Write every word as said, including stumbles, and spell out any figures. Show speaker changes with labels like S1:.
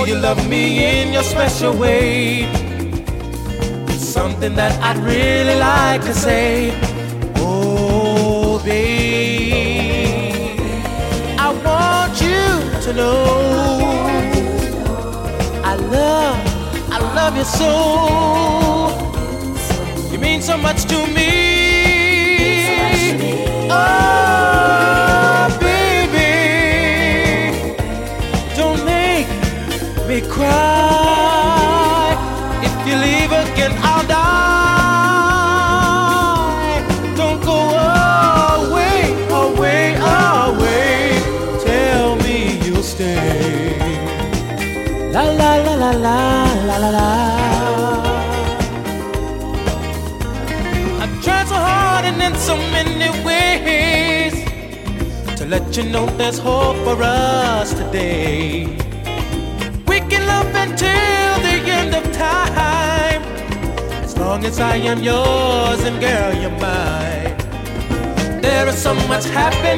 S1: you love me in your special way. It's something that I'd really like to say. Oh, babe, I want you to know I love, I love you so. You mean so much to me. Oh, baby, don't make me cry. If you leave again, I'll die. Don't go away, away, away. Tell me you'll stay. La la la la la la la la. I've tried so hard and in so many ways to let you know there's hope for us today. We can love until the end of time, as long as I am yours and girl you're mine. There is so much happiness